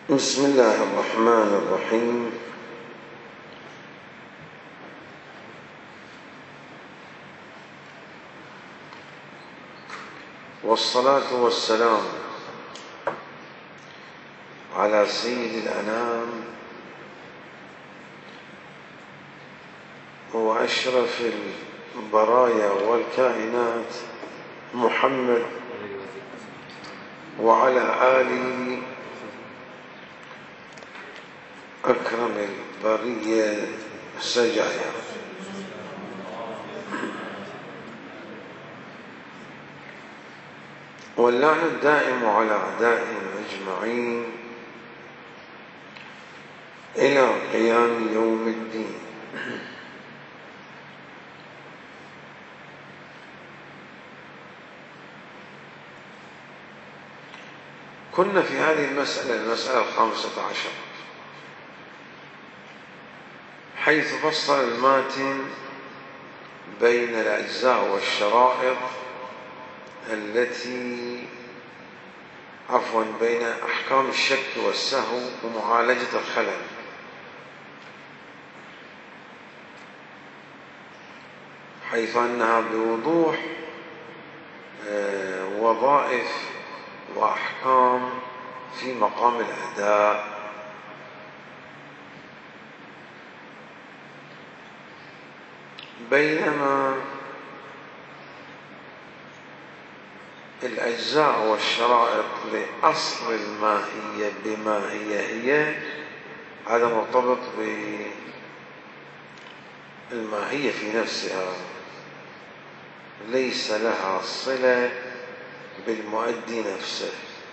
بسم الله الرحمن الرحيم. والصلاة والسلام على سيد الأنام وأشرف البرايا والكائنات محمد وعلى آله أكرم البرية السجايا. واللعن الدائم على أعدائهم أجمعين إلى قيام يوم الدين. كنا في هذه المسألة 15، حيث فصل الماتن بين الأجزاء والشرائط بين أحكام الشك والسهو ومعالجة الخلل، حيث أنها بوضوح وظائف وأحكام في مقام الأداء، بينما الأجزاء والشرائط لأصل الماهية بما هي هذا مرتبط بالماهية في نفسها، ليس لها صلة بالمؤدي نفسه.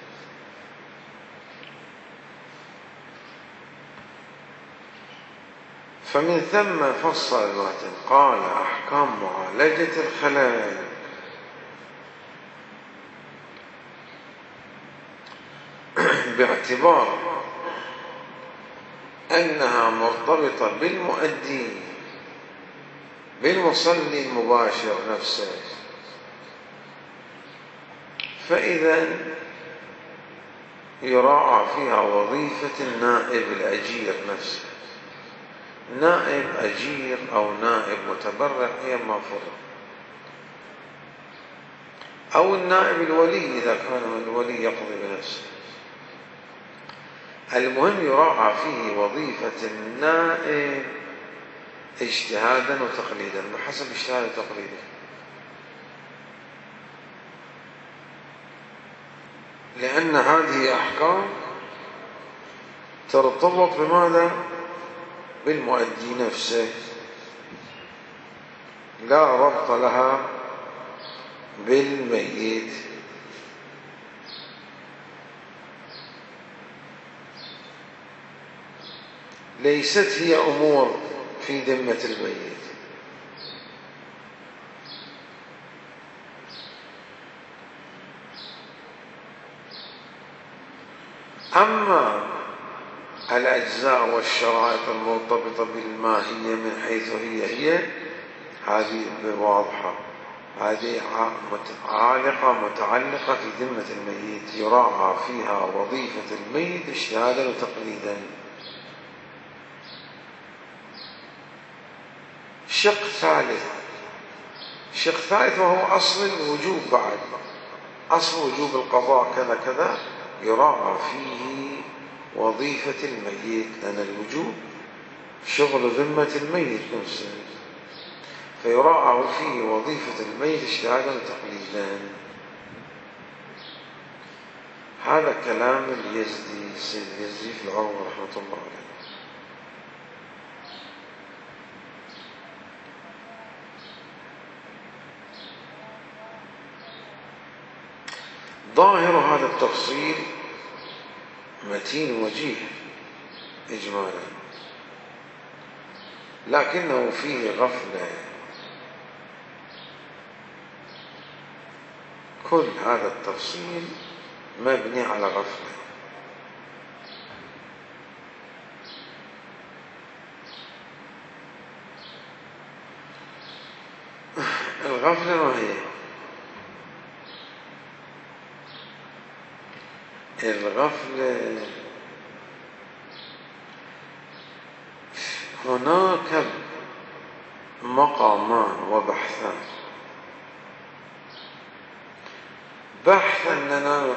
فمن ثم فصل الماتن قال: أحكام معالجة الخلل باعتبار أنها مرتبطة بالمؤدي بالمصلي المباشر نفسه، فإذا يراعى فيها وظيفة النائب الأجير نفسه. نائب أجير أو نائب متبرع هي ما فرق، أو النائب الولي إذا كان الولي يقضي بنفسه. المهم يراعى فيه وظيفة النائب اجتهادا وتقليدا بحسب اجتهاد وتقليده، لأن هذه أحكام ترتبط بماذا؟ بالمؤدي نفسه، لا ربط لها بالميت. ليست هي أمور في ذمة الميت. أما الأجزاء والشرائط المرتبطة بالماهية من حيث هي هذه واضحة، هذه متعلقة في ذمة الميت، يراعى فيها وظيفة الميت اجتهادا وتقليدا. شق ثالث وهو أصل الوجوب، بعد أصل وجوب القضاء كذا كذا، يراعى فيه وظيفة الميت، لأن الوجوب شغل ذمة الميت نفسه، فيراعى فيه وظيفة الميت اجتهادا وتقليدا. هذا كلام اليزدي، سيد اليزدي في العروة رحمة الله عليه. ظاهر هذا التفصيل متين وجيه إجمالا، لكنه فيه غفلة. كل هذا التفصيل مبني على غفلة. الغفلة ما هي؟ الغفلة هناك مقامان وبحثان. بحث أننا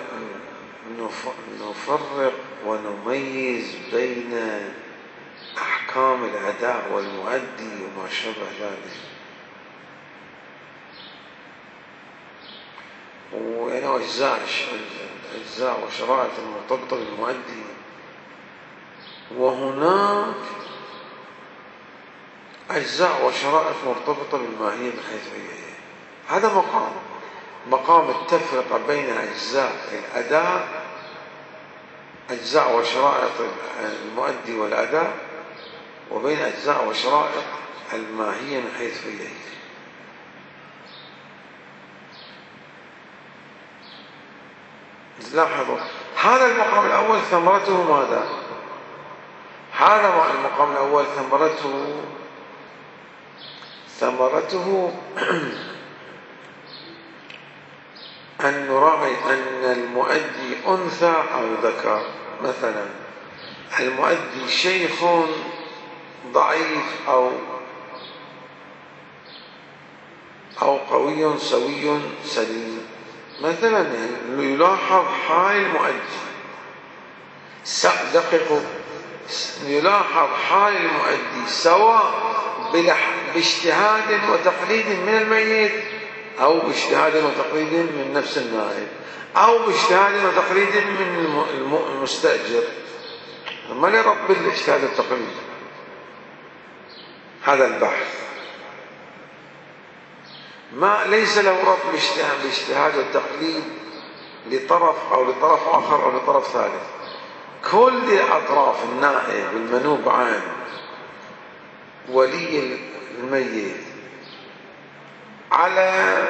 نفرق ونميز بين أحكام الأداء والمؤدي وما شابه ذلك، وأنا أجزاء وشرائط مرتبطة بالمؤدي، وهناك أجزاء وشرائط مرتبطة بالماهية من حيث هي. هذا مقام التفرقة بين أجزاء الأداء، أجزاء وشرائط المؤدي والأداء، وبين أجزاء وشرائط الماهية من حيث هي. لاحظوا هذا المقام الأول ثمرته ماذا؟ هذا المقام الأول ثمرته أن نراعي أن المؤدي أنثى أو ذكر. مثلا المؤدي شيخ ضعيف أو قوي سوي سليم. مثلا يلاحظ حال المؤدي، دققوا، يلاحظ حال المؤدي سواء باجتهاد وتقليد من الميت أو باجتهاد وتقليد من نفس النائب أو باجتهاد وتقليد من المستأجر. ما لرب بالاجتهاد والتقليد؟ هذا البحث ليس له رب باجتهاد والتقليد لطرف أو لطرف آخر أو لطرف ثالث. كل أطراف النائب المنوب عن ولي الميت على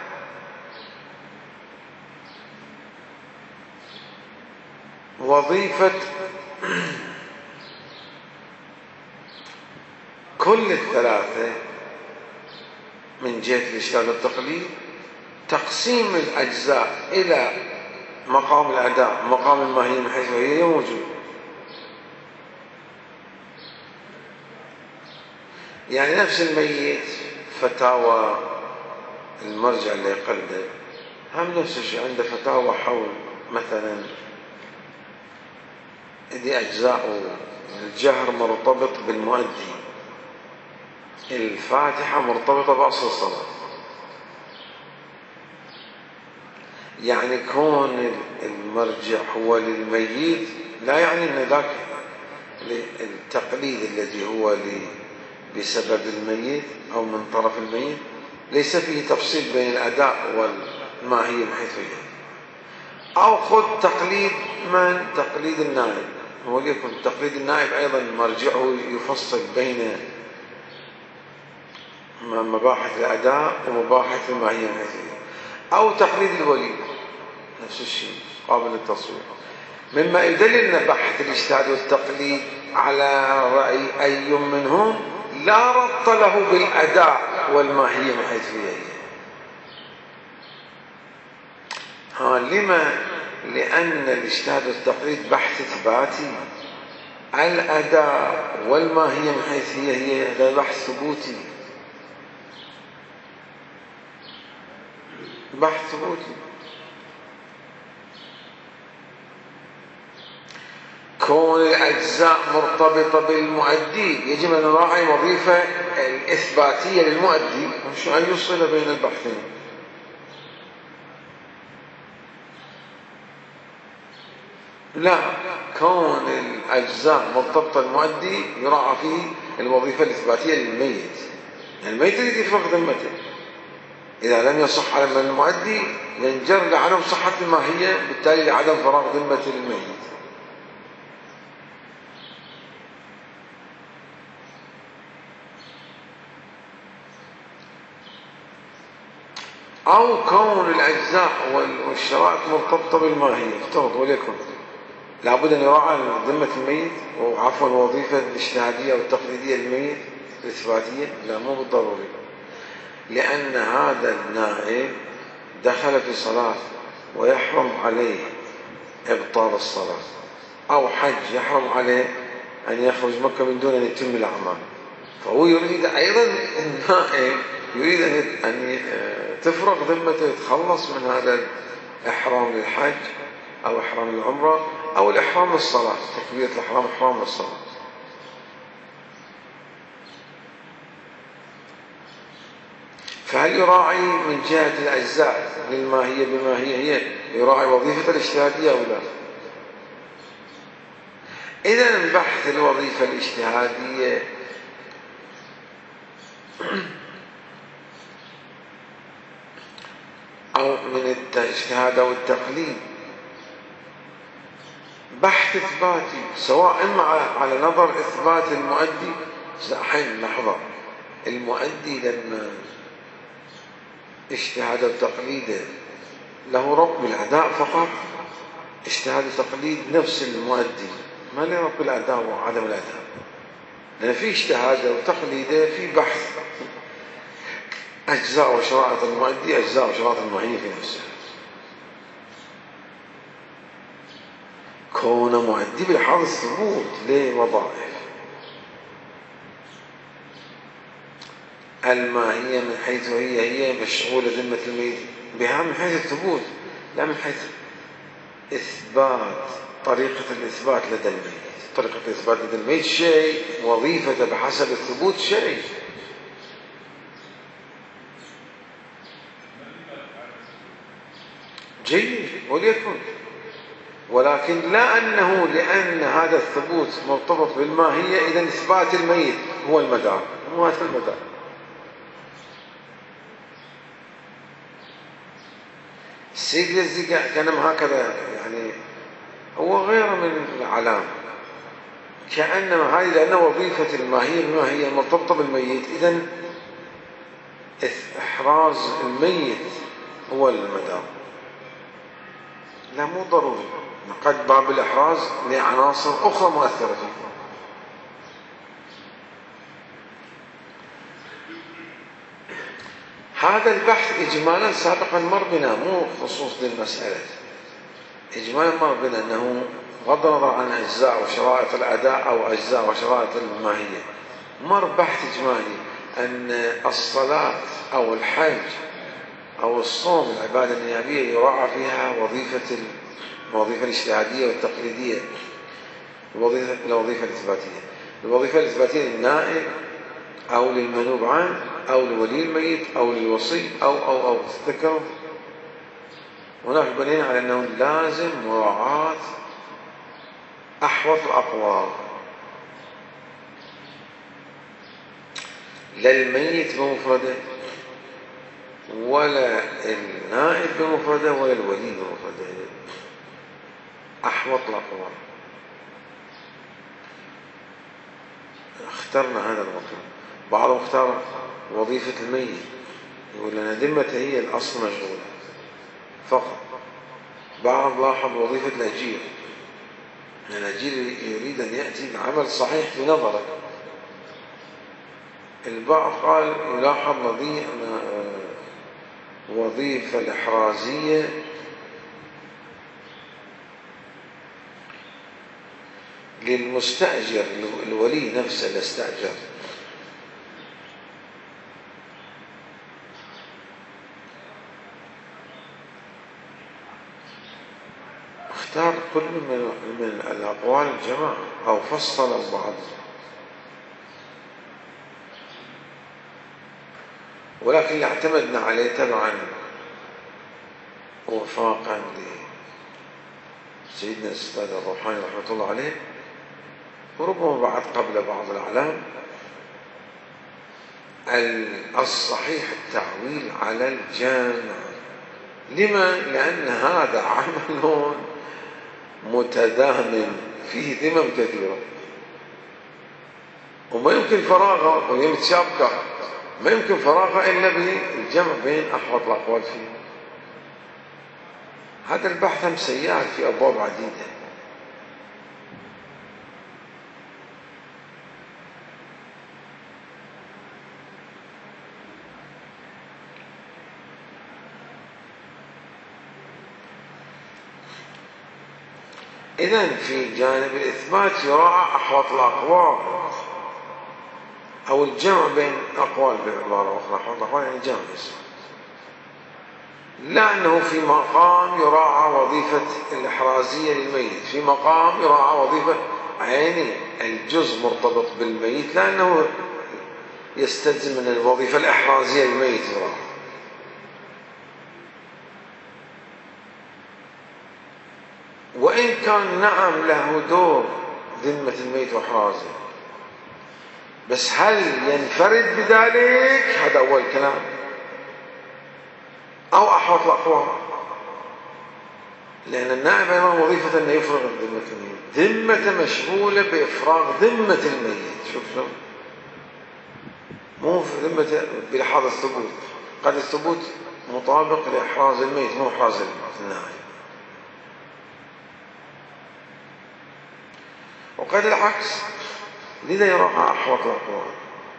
وظيفة كل الثلاثة من جهة الاجتهاد والتقليد. تقسيم الأجزاء إلى مقام الأداء ومقام الماهية من حيث هي موجود. يعني نفس الميت فتاوى المرجع اللي يقلد هم نفس الشيء، عنده فتاوى حول مثلا دي أجزاء الجهر مرتبط بالمؤدي، الفاتحة مرتبطة بأصل الصلاة. يعني كون المرجع هو للميت لا يعني أن ذاك التقليد الذي هو بسبب الميت أو من طرف الميت ليس فيه تفصيل بين الأداء والماهية من حيث هي. أو خذ تقليد النائب، وليكن تقليد النائب أيضا مرجعه يفصل بين مباحث الأداء ومباحث الماهية من حيث هي. أو تقليد الولي نفس الشيء قابل للتصوير، مما يدلل أن بحث الاجتهاد والتقليد على رأي أي منهم لا ربط له بالأداء والماهية من حيث هي. لما؟ لأن الاجتهاد والتقليد بحث إثباتي، الأداء والماهية من حيث هي هذا بحث ثبوتي. بحث ثبوتي. كون الأجزاء مرتبطة بالمؤدي يجب أن نراعي وظيفة الإثباتية للمؤدي أن يوصل بين البحثين. لا، كون الأجزاء مرتبطة بالمؤدي يراعى فيه الوظيفة الإثباتية للميت. يعني الميت يريد يفرق ذمته، إذا لم يصح على المؤدي ينجر لعدم صحة الماهية، بالتالي لعدم فراغ ذمة للميت. أو كون الأجزاء والشرائط مرتبطة بالماهية. افترض وليكن لابد أن يراعى ذمة الميت وعفوا الوظيفة الاجتهادية والتقليدية للميت الإثباتية. لا، مو بالضروري، لأن هذا النائب دخل في صلاة ويحرم عليه إبطال الصلاة، أو حج يحرم عليه أن يخرج مكة من دون أن يتم الأعمال. فهو يريد أيضا النائب يريد أن تفرغ ذمته، يتخلص من هذا الإحرام للحج أو إحرام العمرة أو الإحرام للصلاة، تكبيرة الإحرام إحرام للصلاة. فهل يراعي من جهة الأجزاء للماهية بما هي يراعي وظيفة الاجتهادية أو لا؟ إذا البحث الوظيفة الاجتهادية أو من الاجتهاد أو التقليد بحث إثباتي، سواء على نظر إثبات المؤدي. حين لحظة، المؤدي لما اجتهاد وتقليده له رب الأداء فقط، اجتهاد وتقليد نفس المؤدي، ما له رب الأداء وعدم الأداء، لأن في اجتهاد وتقليده في بحث أجزاء وشرائط المؤدي، أجزاء وشرائط المعين في نفسه. كون مؤدي بالحظ الثبوت لوظائف الماهية من حيث هي مشغولة ذمة الميت بها من حيث الثبوت، لا من حيث إثبات طريقة الإثبات لدى الميت. طريقة الإثبات لدى الميت شيء، وظيفته بحسب الثبوت شيء. جيد وليكن، ولكن لا أنه لأن هذا الثبوت مرتبط بالماهية إذا إثبات الميت هو المدار، مو هذا المدار. السيد الذي كان هكذا يعني هو غير من العلام، كأنما هذه لأن وظيفة الماهية بما هي مرتبطة بالميت، إذن إحراز الميت هو المدار. لا، مو ضروري، قد باب الإحراز لعناصر أخرى مؤثرة فيه. هذا البحث إجمالا سابقا مر بنا، مو خصوص للمسألة، إجمالا مر بنا أنه بغض النظر عن أجزاء وشرائط الأداء أو أجزاء وشرائط الماهية، مر بحث إجمالي أن الصلاة أو الحج أو الصوم العبادة النيابية يراعى فيها الوظيفة الاجتهادية والتقليدية، الوظيفة الإثباتية. الوظيفة الإثباتية للنائب أو للمنوب عنه أو لولي الميت أو للوصي أو تذكروا هناك بنين على أنه لازم مراعاة أحوط الأقوال، لا الميت بمفرده ولا النائب بمفرده ولا الولي بمفرده، أحوط الأقوال. اخترنا هذا المطلب. بعضهم اختار وظيفة الميت، يقول لنا ذمته هي الأصل مشغولة فقط. بعض لاحظ وظيفة الأجير، الأجير يريد أن يأتي بعمل صحيح بنظره. البعض قال يلاحظ وظيفة الإحرازية للمستأجر، الولي نفسه اللي استأجر. اختار كل من الأقوال الجماعة أو فصل بعض، ولكن اللي اعتمدنا عليه تبعا وفاقا لسيدنا الأستاذ الروحاني رحمة الله عليه، وربما بعد قبل بعض الأعلام، الصحيح التعويل على الجامع. لما؟ لأن هذا عمل متداهم فيه ذمم كثيرة، وما يمكن فراغه، ويمتشابكه ما يمكن فراغه إلا بالجمع بين أحوط الأقوال فيه. هذا البحث هم سيال في أبواب عديدة. إذن في جانب الإثبات يراعى أحوط الأقوال أو الجمع بين أقوال بعبارة أخرى. أحوط الأقوال يعني جمع، لا أنه في مقام يراعى وظيفة الإحرازية للميت، في مقام يراعى وظيفة عيني الجزء مرتبط بالميت، لأنه يستلزم من الوظيفة الإحرازية للميت يراعى. وإن كان نعم له دور ذمة الميت وإحرازه، بس هل ينفرد بذلك؟ هذا أول كلام. أو أحوط الأقوال، لأن النائب أيضا وظيفة أنه يفرغ ذمة الميت، ذمة مشغولة بإفراغ ذمة الميت. شوف شلون؟ مو ذمة بلحاظ الثبوت، قد الثبوت مطابق لإحراز الميت مو إحراز النائب، وقد العكس. لذا يراعى أحوط الأقوال.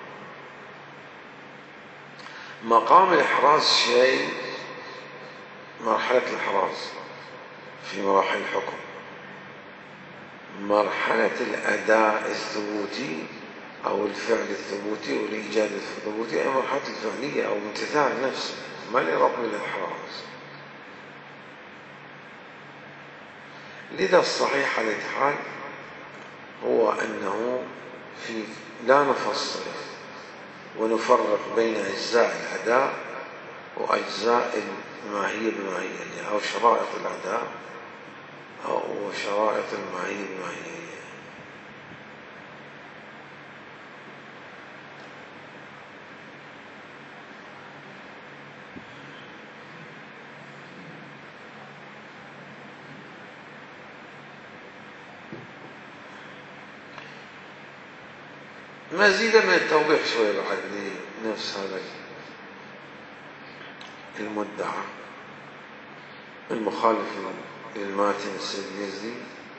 مقام الإحراز شيء، مرحلة الإحراز في مراحل الحكم، مرحلة الأداء الثبوتي أو الفعل الثبوتي والإيجاد الثبوتي أي مرحلة الفعلية أو امتثال نفسه، ما لرب الإحراز. لذا الصحيح على الحال هو أنه لا نفصل ونفرق بين أجزاء الأداء وأجزاء الماهية بالماهية، أو شرائط الأداء أو شرائط الماهية بالماهية. مزيدا من التوضيح شوية بعد لنفس هذا المدعى المخالف للماتن السيد اليزدي.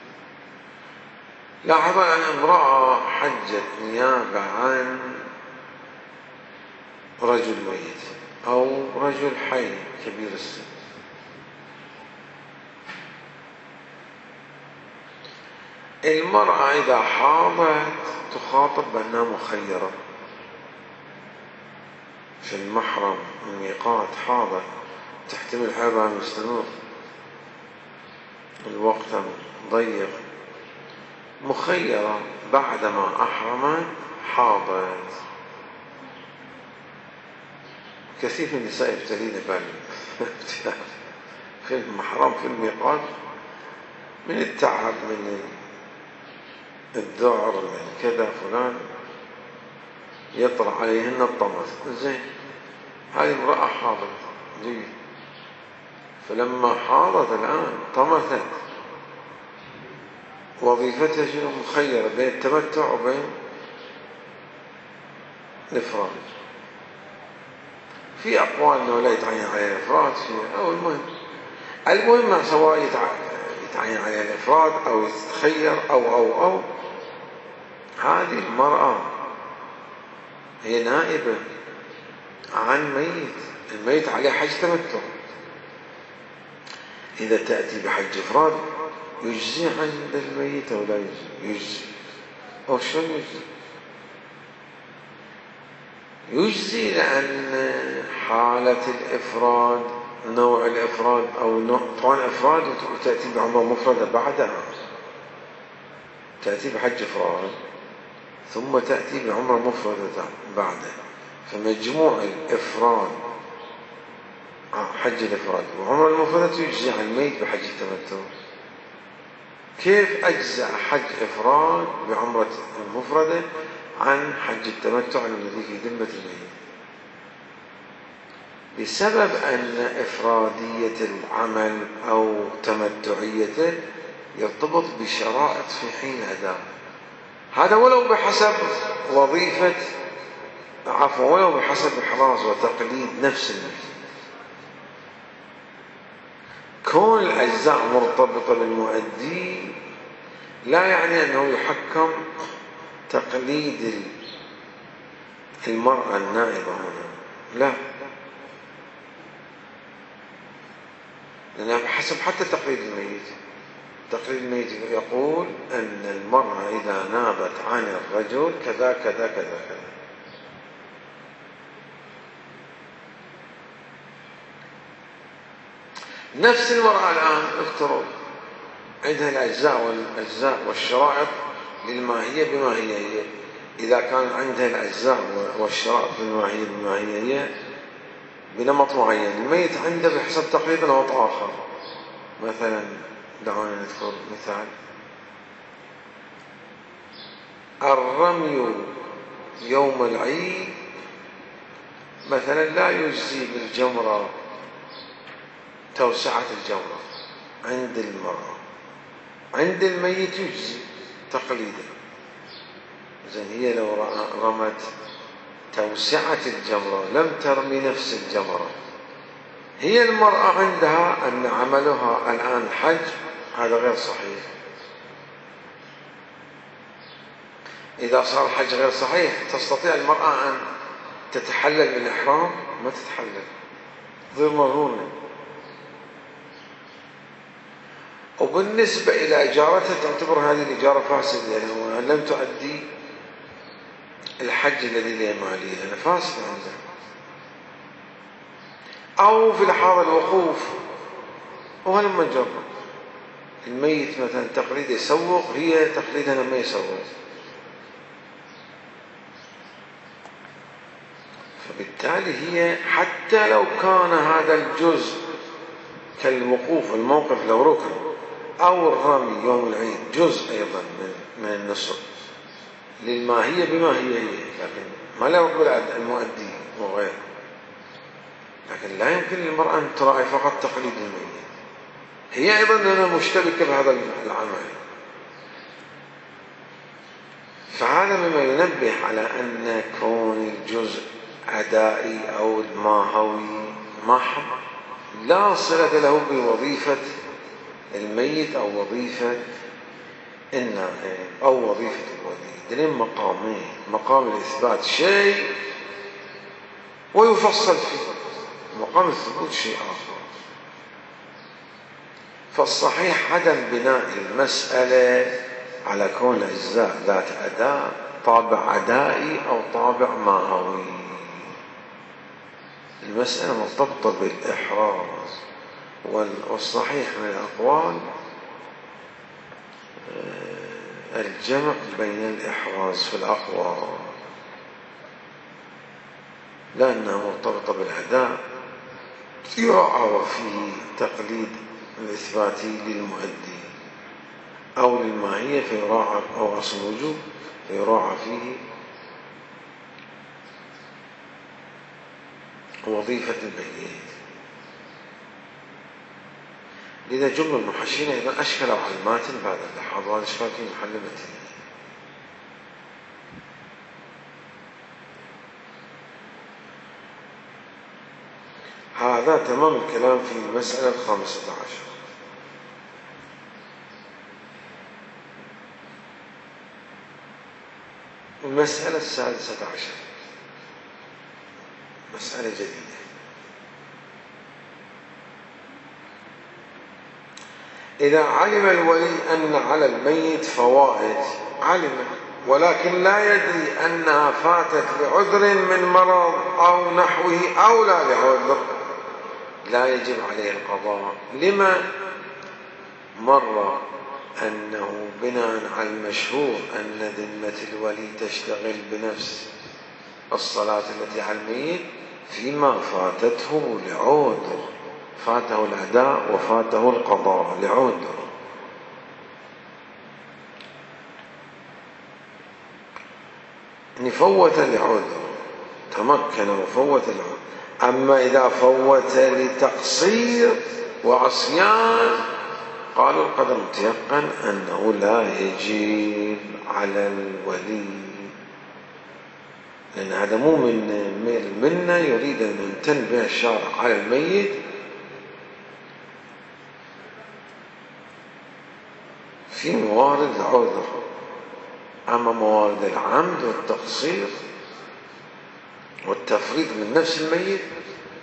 لاحظ أن امرأة حجت نيابة عن رجل ميت أو رجل حي كبير السن، المرأة إذا حاضت تخاطب بأنها مخيرة في المحرم الميقات، حاضت تحتمل حيضها المستمر، الوقت ضيق، مخيرة بعدما أحرمت حاضت. كثير من النساء يبتلين في المحرم في الميقات من التعب، من الذعر، من كذا فلان، يطرح عليهن الطمس. زين، هذه امرأة حاضت جيد، فلما حاضت الآن طمثت، وظيفتها شنو؟ مخيرة بين التمتع وبين الإفراد. في أقوال أنه لا يتعين عليها الإفراد، أو المهم سواء يتعين عليها الإفراد أو يتخير أو هذه المرأة هي نائبة عن ميت، الميت عليه حج تمتع. إذا تأتي بحج إفراد يجزي عند الميت أو لا يجزي؟ أو شلون يجزي؟ يجزي لأن حالة الإفراد، نوع الإفراد أو طبعا إفراد وتأتي بعمرة مفردة بعدها، تأتي بحج إفراد ثم تأتي بعمرة مفردة بعده، فمجموع الإفراد حج الإفراد وعمرة المفردة يجزي عن الميت بحج التمتع. كيف أجزأ حج إفراد بعمرة المفردة عن حج التمتع الذي في ذمة الميت؟ بسبب أن إفرادية العمل أو تمتعيته يرتبط بشرائط في حين أداء، هذا ولو بحسب وظيفة ولو بحسب إحراز وتقليد نفس الميت. كون الأجزاء مرتبطة بالمؤدي لا يعني أنه يحكم تقليد المرأة النائبة هنا، لا، لأنها بحسب حتى تقليد الميت. تقليد الميت يقول أن المرأة إذا نابت عن الرجل كذا كذا كذا كذا. نفس المرأة الآن افترض عندها الأجزاء والشرائط للماهية بما هي. إذا كان عندها الأجزاء والشرائط بالماهية بما هي بنمط معين، الميت عنده بحسب تقليد نمط آخر. مثلا دعونا نذكر مثال: الرمي يوم العيد مثلا لا يجزي بالجمرة، توسعة الجمرة عند المرأة، عند الميت يجزي تقليدا. زين، هي لو رمت توسعة الجمرة لم ترمي نفس الجمرة، هي المرأة عندها أن عملها الآن حج، هذا غير صحيح. إذا صار الحج غير صحيح تستطيع المرأة أن تتحلل من الإحرام؟ ما تتحلل، غير مرهونة. وبالنسبة إلى إجارتها تعتبر هذه الإجارة فاسدة، لأنها لم تؤدي الحج الذي لا مالية، لأنه فاسد عندها. أو في لحاظ الوقوف، وهلما نجرب الميت مثلا تقليد يسوق، هي تقليدها لما يسوق، فبالتالي هي حتى لو كان هذا الجزء كالوقوف الموقف لو ركن أو الرمي يوم العيد جزء أيضا من النسك للماهية بما هي، لكن ما لا يقبل المؤدي وغيره. لكن لا يمكن للمرأة أن تراعي فقط تقليد الميت، هي أيضا أنها مشتركة بهذا العمل. فهذا مما ينبه على أن كون الجزء عدائي أو الماهوي محض لا صلة له بوظيفة الميت أو وظيفة النائب أو وظيفة الولي. دلين مقامين: مقام الإثبات شيء ويفصل فيه، مقام الثبوت شيء آخر. فالصحيح عدم بناء المسألة على كون الأجزاء ذات أداء، طابع عدائي أو طابع ماهوي. المسألة مرتبطة بالإحراز، والصحيح من الأقوال الجمع بين الإحراز في الأقوال، لأنها مرتبطة بالأداء يراعى فيه تقليد الإثباتي للمؤدي أو للماهية فيراعى، أو أصل الوجوب فيراعى فيه وظيفة الميت. لذا جملة المحشين أيضا أشكلوا على الماتن بعد اللحاظ، وهذا إشكال في محل متن. هذا تمام الكلام في المسألة 15. المسألة 16 مسألة جديدة. إذا علم الولي أن على الميت فوائد، علم ولكن لا يدري أنها فاتت لعذر من مرض أو نحوه أو لا لعذر، لا يجب عليه القضاء. لما؟ مر أنه بناء على المشهور أن ذمة الولي تشتغل بنفس الصلاة التي على الميت فيما فاتته لعذر، فاته الأداء وفاته القضاء لعذر. فوت لعذر تمكن وفوت العذر. أما إذا فوت لتقصير وعصيان قالوا القدر متيقن أنه لا يجب على الولي، لأن هذا مو من منا يريد أن يمتن به الشارع على الميت في موارد العذر. أما موارد العمد والتقصير والتفريط من نفس الميت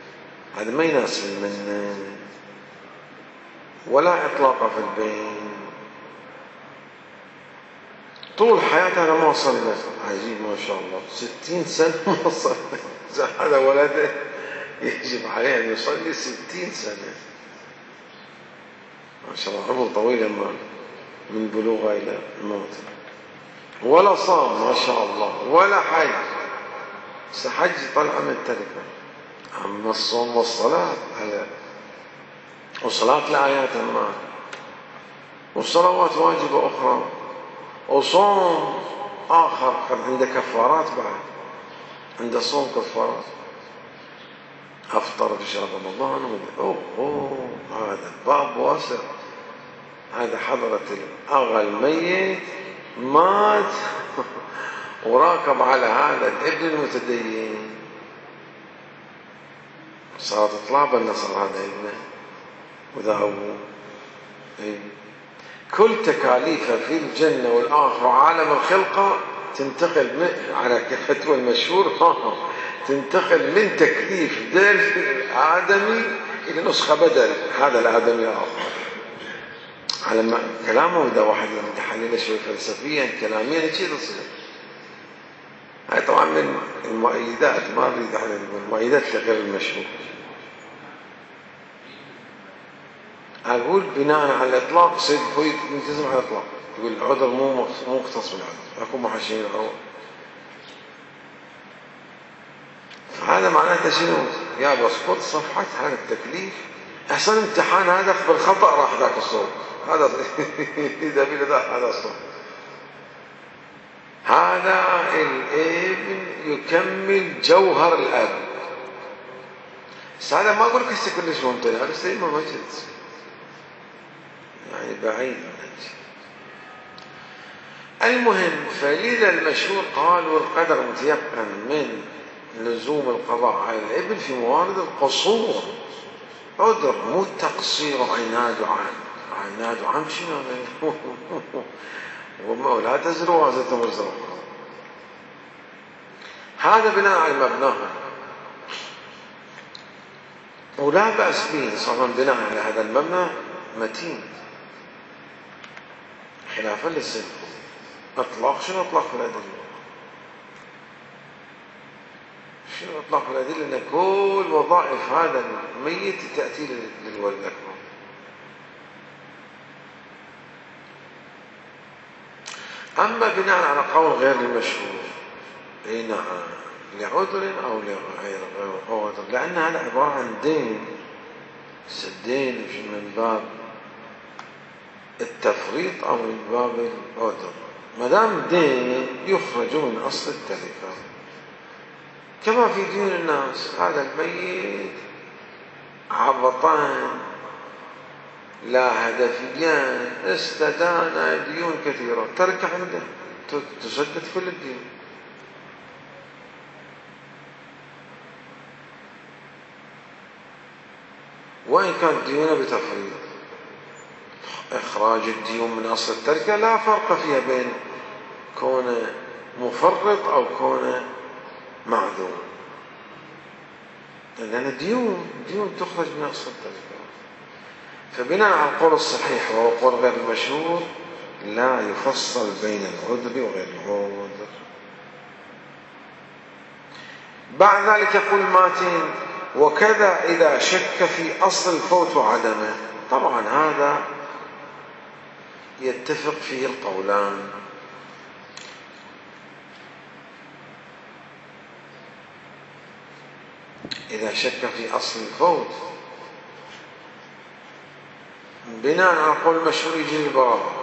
هذا ما يناسب من ولا إطلاق في البين طول حياته أنا ما صلى. عجيب ما شاء الله، 60 سنة ما صلى. هذا ولده يجب عليه أن يصلي 60 سنة، ما شاء الله عمر طويل من بلوغه إلى الموت. ولا صام ما شاء الله ولا حج، حج طلع من التركة. أما الصوم والصلاة وصلاة لآيات ما، وصلوات واجبة أخرى، وصوم آخر عنده كفارات بعد، عنده صوم كفارات. أفطر في شهر رمضان هذا باب واسع. هذا حضرة الأغا الميت مات وراكب على هذا الابن المتدين، صارت تطلع بالنصر هذا ابنه وذا أبوه. كل تكاليفه في الجنة والآخرة وعالم الخلقة تنتقل على كلمته المشهور تنتقل من تكليف دل آدمي إلى نسخة بدل هذا الآدمي الآخر. على ما كلامه إذا واحد يتحلل شوي فلسفيا كلاميا شيء تصير. هاي طبعا من المؤيدات، ما أريد أحد المؤيدات لغير المشهور. أقول بناء على الإطلاق سيد فويد يلتزم على الإطلاق، يقول العذر مو مختص بالعذر، أكون محاشين العذر. فهذا معناته شنو؟ يا بسقط صفحة هذا التكليف، أحسن امتحان هذا بالخطأ راح ذاك الصوت، هذا إذا بلا ذا هذا الصوت. هذا الابن يكمل جوهر الأب. بس هذا ما أقول لك هسه كلش ممتنع، بس ما مجد يعني بعيد عن الشيء. المهم فلذا المشهور قال والقدر متيقن من لزوم القضاء على الابن في موارد القصور. عذر مو تقصير عناد عام. عناد عام شنو؟ ولا تزر وازرة وزر أخرى. هذا بناء على مبناه، ولا بأس به صار بناء على هذا المبنى متين، خلافا للسلف. اطلاق شنو اطلاق في الادله؟ شنو اطلاق في الادله؟ ان كل وظائف هذا الميت تاتي للولد الاكبر. اما بناء على قول غير المشهور، اي نعم، لعذر او لغير عذر، لان هذا عباره عن دين. الدين من باب التفريط او من باب العذر. ما دام دين يخرج من اصل التركه، كما في دين الناس. هذا الميت عبطان لا هدفيان، استدان ديون كثيره، ترك عنده تسدد كل الدين. وإن كانت ديونه بتفريط، إخراج الديون من أصل التركة لا فرق فيها بين كونه مفرط أو كونه معذور، لأن الديون تخرج من أصل التركة. فبناء على القول الصحيح وهو قول غير المشهور لا يفصل بين العذر وغير العذر. بعد ذلك يقول ماتين وكذا إذا شك في أصل الفوت وعدمه. طبعا هذا يتفق فيه القولان. إذا شك في أصل الفوت بناء على قول المشهور يجي البراءة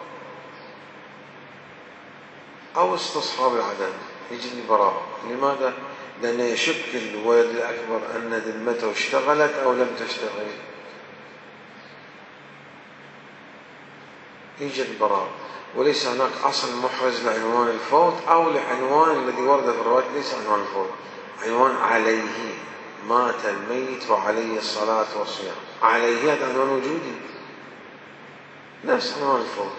أو استصحاب العدم يجي البراءة. لماذا؟ لأنه يشك الولد الأكبر أن ذمته اشتغلت أو لم تشتغل، يجي البراءة. وليس هناك أصل محرز لعنوان الفوت أو لعنوان الذي ورد في الرواية. ليس عنوان الفوت، عنوان عليه، مات الميت وعليه الصلاة والصيام. عليه هذا عنوان وجودي نفس عنوان الفوت.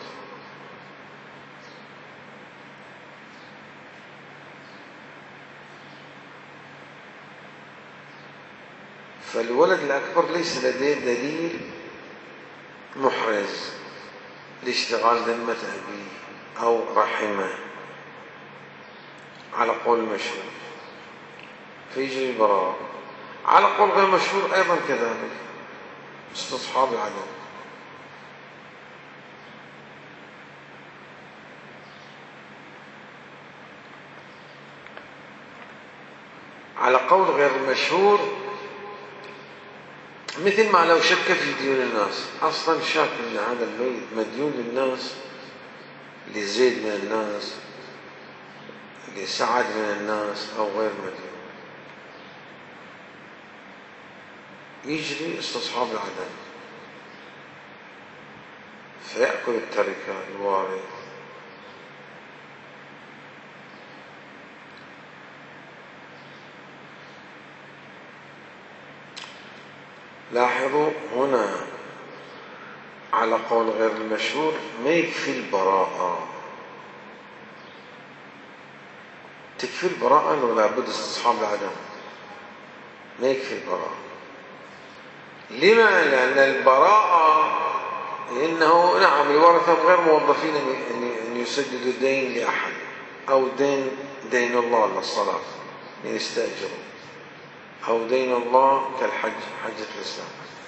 فالولد الأكبر ليس لديه دليل محرز لاشتغال ذمة أبيه أو رحمه على قول مشهور، فيجري البراءة. على قول غير مشهور أيضا كذلك، استصحاب العدم. على قول غير المشهور مثل ما لو شك في ديون الناس، أصلا شاك أن هذا الميت مديون للناس، لزيد من الناس، لسعد من الناس، أو غير مديون، يجري استصحاب العدم فيأكل التركة الوارث. لاحظوا هنا على قول غير المشهور ما يكفي البراءة. تكفي البراءة ولا بد استصحاب العدم؟ ما يكفي البراءة. لما؟ لأن البراءة إنه نعم الورثة غير موظفين أن يسددوا الدين لأحد، أو دين الله للصلاة يستأجروا، أو دين الله كالحج، حجة الإسلام.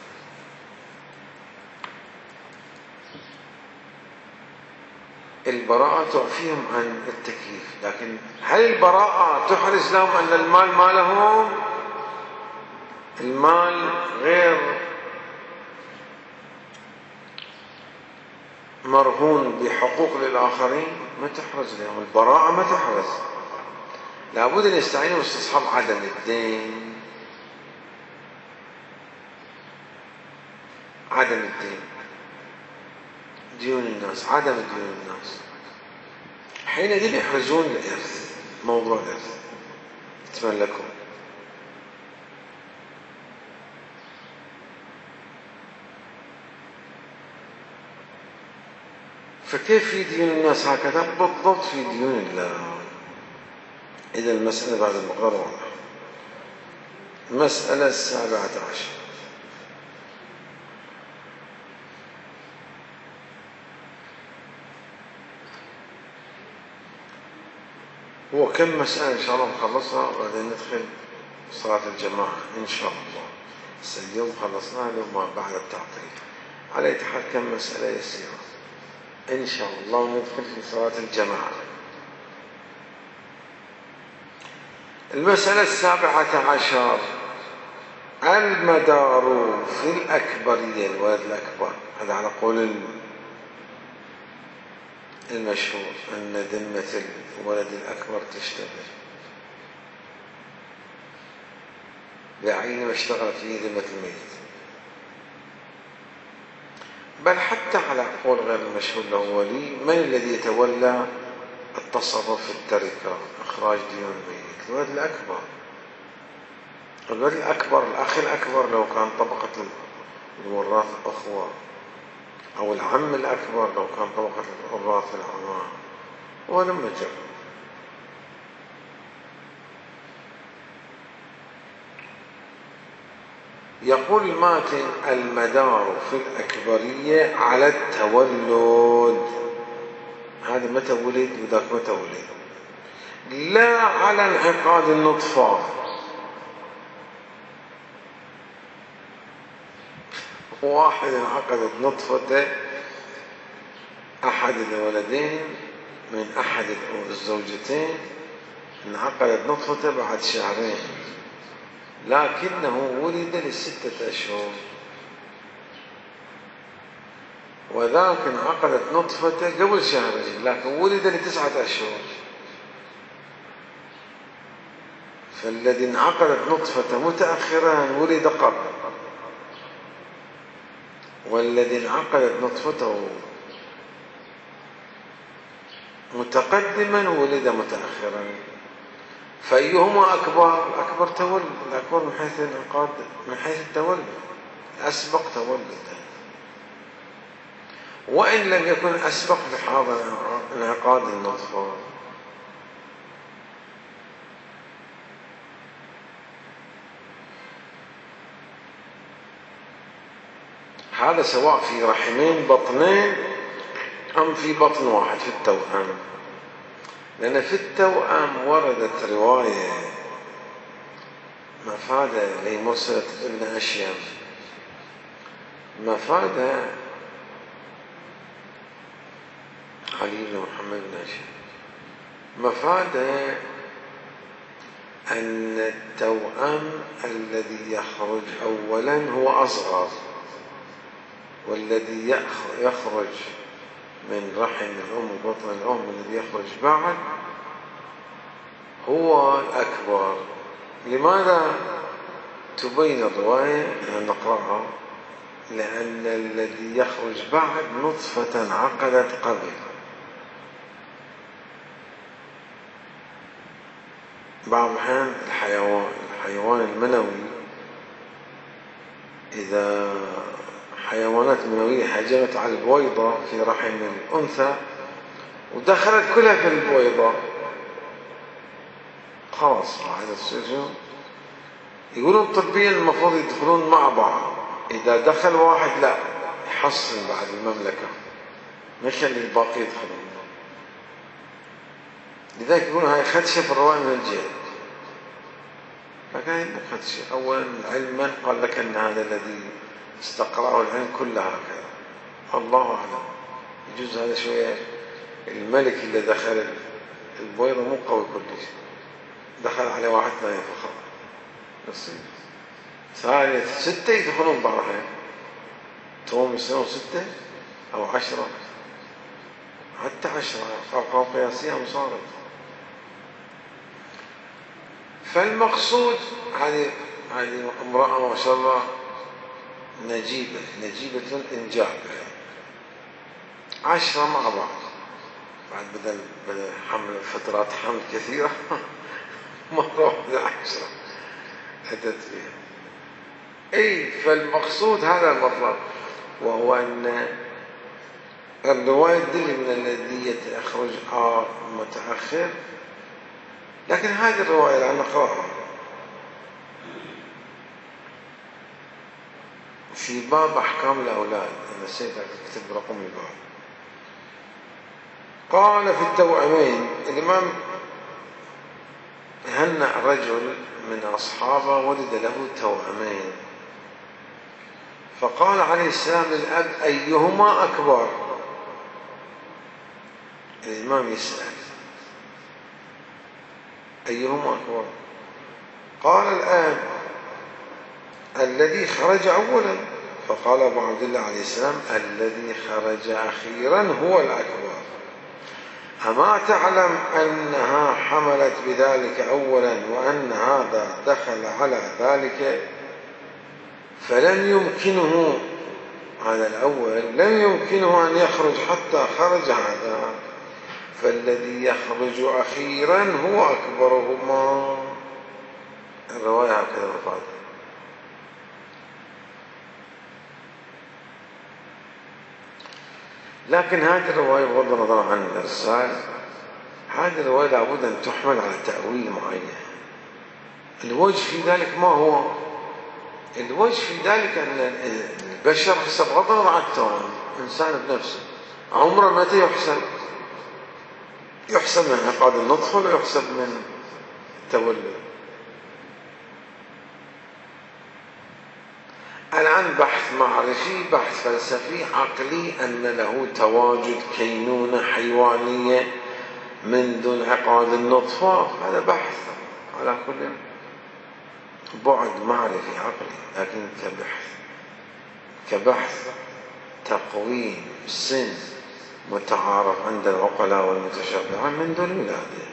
البراءة تعفيهم عن التكليف، لكن هل البراءة تحرز لهم أن المال ما لهم؟ المال غير مرهون بحقوق للآخرين، ما تحرز لهم البراءة، ما تحرز. لابد أن يستعينوا باستصحاب عدم الدين، عدم الدين، ديون الناس، عدم ديون الناس. حينئذ يحرزون الإرث، موضوع الإرث يتملكون. فكيف في ديون الناس هكذا؟ بالضبط في ديون الله. إذا المسألة بعد المقدار واضح. المسألة 17. هو كم مسألة إن شاء الله نخلصها وبعدين ندخل صلاة الجماعة إن شاء الله. اليوم خلصناها لما بعد التعطيل. على أي حال كم مسألة يسيرة إن شاء الله وندخل في صلاة الجماعة. المسألة 17. المدار في الأكبرية، الولد الأكبر، هذا على قول المشهور أن ذمة الولد الأكبر تشتغل بعين ما اشتغل فيه ذمة الميت. بل حتى على قول غير المشهور له ولي، من الذي يتولى التصرف في التركة، إخراج ديون الميت؟ الولد الأكبر. الولد الأكبر، الأخ الأكبر لو كان طبقة الوراث أخوة، أو العم الأكبر لو كان طبقة الوراث العمام، ولما جرى. يقول الماتن المدار في الأكبرية على التولد، هذا متى ولد وذاك متى ولد، لا على انعقاد النطفة. واحد انعقدت نطفته أحد الولدين من أحد الزوجتين، انعقدت نطفته بعد شهرين، لكنه ولد ل6 أشهر، وذاك انعقدت نطفته قبل شهرين لكن ولد ل9 أشهر. فالذي انعقدت نطفته متأخرا ولد قبل، والذي انعقدت نطفته متقدما ولد متأخرا. فأيهما أكبر؟ الأكبر تولد، الأكبر من حيث الانعقاد، من حيث التولد، أسبق تولدا، وإن لم يكن أسبق بحاضر انعقاد النطفة. هذا سواء في رحمين بطنين أم في بطن واحد في التوأم؟ لأن في التوأم وردت رواية مفادة لمرسلة ابن أشيم، مفادة علي بن محمد بن أشيم، مفادة أن التوأم الذي يخرج أولا هو أصغر، والذي يخرج من رحم الأم وبطن الأم الذي يخرج بعد هو الأكبر. لماذا تبين الرواية أن نقرأها؟ لأن الذي يخرج بعد نطفة عقدت قبل. بعض الأحيان الحيوان المنوي إذا حيوانات منوية هجمت على البويضة في رحم الأنثى ودخلت كلها في البويضة، خلاص بعد السجن يقولون طبيا المفروض يدخلون مع بعض، إذا دخل واحد لا يحصن بعد المملكة ما يخلي الباقي يدخلون. لذلك يقولون هاي خدشة في الرواية من الجهل، لكن هاي مو خدشة. أولا علما قال لك أن هذا الذي استقرأه العلم كله هكذا، الله أعلم. يجوز هذا شوية الملك اللي دخل البويضة مو قوي كلش، دخل عليه واحد ثاني فقط نصيب، ثانية 6 يدخلون بعضهم، توم يصيرون 6 أو 10، حتى 10 أرقام قياسية وصارت. فالمقصود هذه امرأة ما شاء الله نجيبة الإنجاب، 10 مع بعض، بعد بدل حمل فترات حمل كثيرة مرة واحدة 10 أتت فيها. أي فالمقصود هذا المطلب، وهو أن الرواية تدل من الذي يخرج متأخر، لكن هذه الرواية الآن نقرأها في باب أحكام الأولاد. أنا نسيت أكتب رقم الباب. قال في التوأمين، الإمام هنأ رجل من أصحابه ولد له توأمين، فقال عليه السلام للأب أيهما أكبر؟ الإمام يسأل أيهما أكبر؟ قال الآب الذي خرج أولا، فقال أبو عبد الله عليه السلام الذي خرج أخيرا هو الأكبر. أما تعلم أنها حملت بذلك أولا وأن هذا دخل على ذلك، فلم يمكنه على الأول لم يمكنه أن يخرج حتى خرج هذا، فالذي يخرج أخيرا هو أكبرهما. الرواية هكذا مفادة. لكن هذه الرواية بغض النظر عن الإرسال، هذه الرواية لابد أن تحمل على تأويل معين. الوجه في ذلك ما هو؟ الوجه في ذلك أن البشر حسب بغض النظر عن التوأم إنسان بنفسه عمره متى يحسب من انعقاد النطفة ولا يحسب من التولد؟ الآن بحث معرفي، بحث فلسفي، عقلي، أن له تواجد كينونة حيوانية منذ انعقاد النطفة، هذا بحث على كل بعد معرفي عقلي، لكن كبحث تقويم سن متعارف عند العقلاء والمتشبعين منذ الولادة،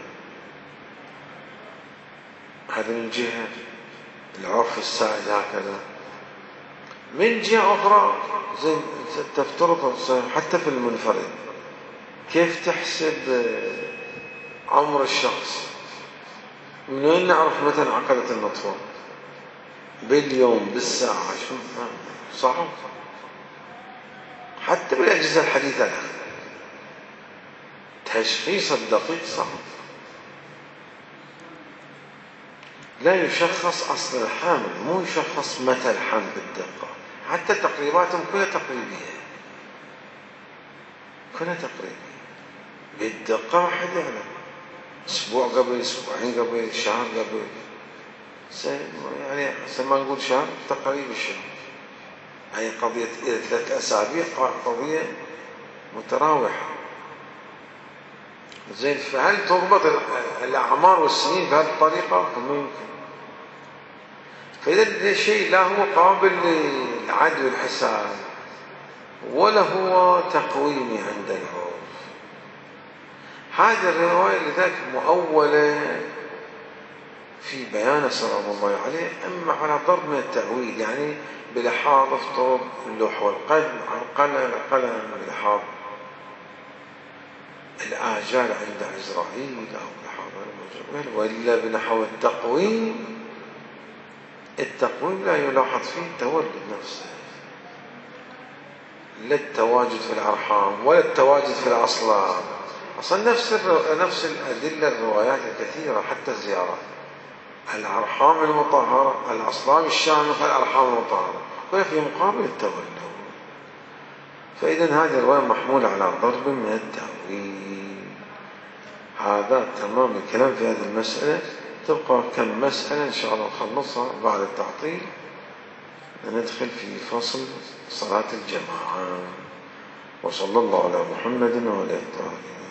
هذا من جهة العرف السائد هكذا. من جهة أخرى زي تفترض حتى في المنفرد، كيف تحسب عمر الشخص؟ من وين نعرف متى انعقدت النطفة؟ باليوم، بالساعة، شو صعب. حتى بالأجهزة الحديثة الآن تشخيص الدقيق صعب، لا يشخص أصل الحمل، مو يشخص متى الحمل بالدقة. حتى تقريباتهم كلها تقريبية، كلها تقريبا بالدقة ما حد يعلم، أسبوع قبل، أسبوعين قبل، شهر قبل، يعني ما نقول شهر، تقريبا الشهر، يعني قضية إلى 3 أسابيع قضية متراوحة. زين، فهل تربط الأعمار والسنين بهذه الطريقة؟ ما يمكن. فإذا شيء لا هو قابل للعد والحساب ولا هو تقويمي عند العرف. هذه الرواية لذلك مؤولة في بيان سلام الله عليه، أما على ضرب من التأويل، يعني بلحاظ افترض اللوح والقلم، القلم بلحاظ الآجال عند عزرائيل أو بلحاظ المجمل، وإلا بنحو التقويم. التقويم لا يلاحظ فيه التولد نفسه، لا التواجد في الأرحام ولا التواجد في الأصلاب. أصلا نفس الأدلة الروايات الكثيرة، حتى الزيارات، الأرحام المطهرة، الأصلاب الشامخة، الأرحام المطهرة، ولا في مقابل التولد. فإذا هذه الرواية محمولة على ضرب من التأويل. هذا تمام الكلام في هذه المسألة. تبقى كم مسألة إن شاء الله نخلصها بعد التعطيل، ندخل في فصل صلاة الجماعة. وصلى الله على محمد وعلى آله.